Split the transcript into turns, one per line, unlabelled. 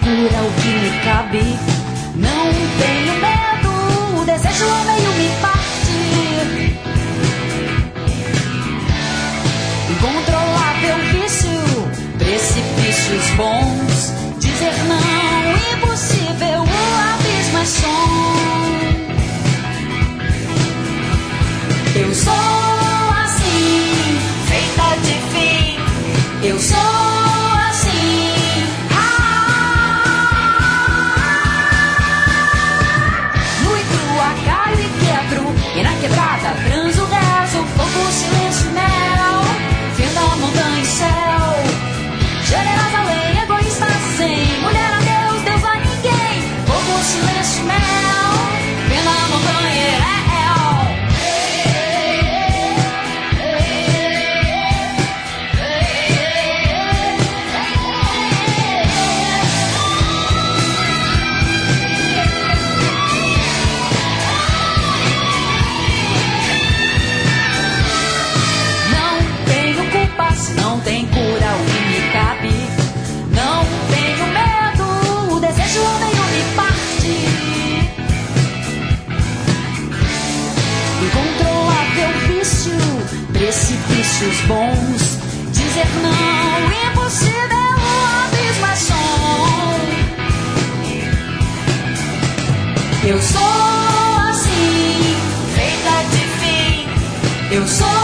cura o que me cabe. Não tenho medo, o desejo ao meio me parte. Incontrolável vício, precipícios bons. Dizer não, impossível, o abismo é som. Eu sou assim, feita de fim. Eu sou assim. Nu e crua, caio e quebro. E na quebrada, transo, rezo. Fogo, silêncio, mel. Fio da montanha e céu. Generosa lei, egoísta sem. Mulher a Deus, Deus a ninguém. Fogo, silêncio, mel. Fio da montanha e céu. Não tem cura o que me cabe. Não tenho medo, o desejo ao meio me parte. Incontrolável vício, precipícios bons. Dizer não, impossível, o abismo é som. Eu sou assim, feita de fim. Eu sou